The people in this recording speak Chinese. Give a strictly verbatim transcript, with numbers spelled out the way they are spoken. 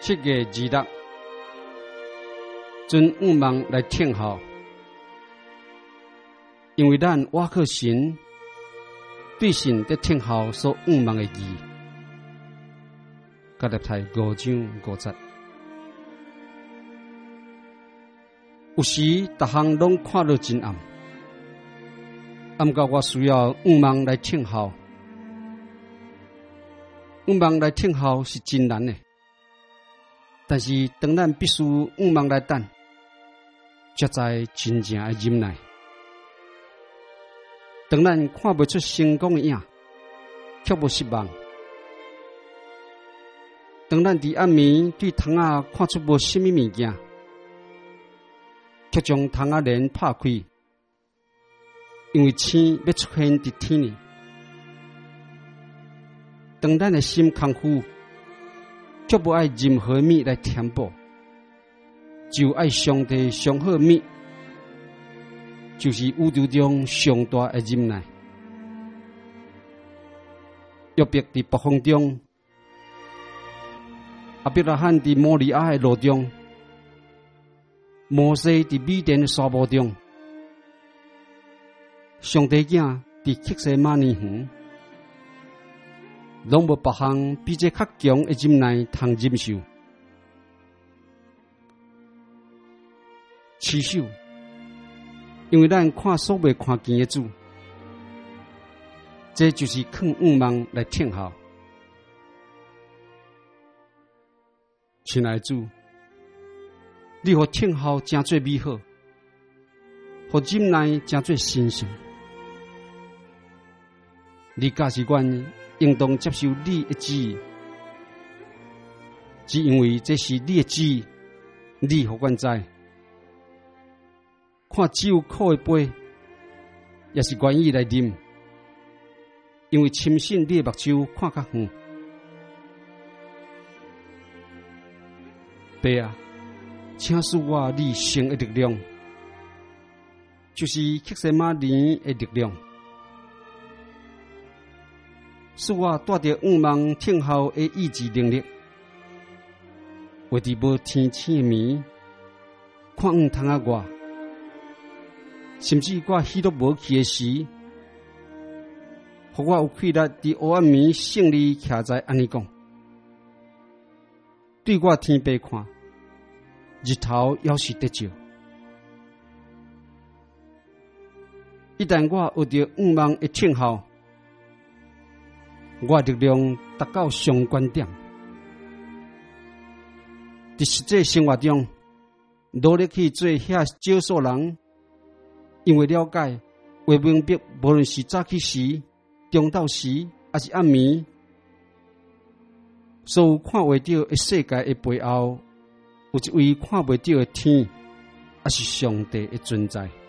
七月二日，准五望来听候，因为咱瓦克神对神在听候所五望的义，甲入台五章五节。有时，逐项拢看到真暗，暗到我需要五望来听候。五望来听候是真难的，但是当咱必须五望来等，才知真正的忍耐。当咱看不出成功的影，却无失望；当咱伫暗暝对窗仔看出无什么物件，却将窗仔帘拍开，因为星要出现伫天里。当咱的心空虚，却无爱任何物来填补，就爱上帝上好物，就是宇宙中上大的忍耐。约伯伫北风中，亚伯拉罕伫摩利亚的路中，摩西伫米甸的沙漠中，上帝囝伫克西马尼园。拢无别项比这较强的忍耐通忍受。持守，因为咱看所未看见的主，这就是靠五望来听候。亲爱的主，你互听候真最美好，互忍耐真最神圣。你假使愿应当接受你的旨意，只因为这是你的旨意，你互阮知。看只有苦的杯，也是愿意来啉，因为深信你的目睭看较远。爸啊，请赐我你生的力量，就是克西马尼的力量。使我带着五望听候的意志能力，为伫无天星的暝，看黄窗仔外，甚至我许多无去的时，互我有气力伫黑暗暝胜利徛在安尼讲。对我天白看，日头要是得照。一旦我学着五望的听候，我的力量达到上观点，伫实际生活中努力去做遐少数人，因为了解话明白，无论是早起时、中昼时，还是暗暝，所有看袂到的世界的背后，有一位看袂到的天，还是上帝的存在。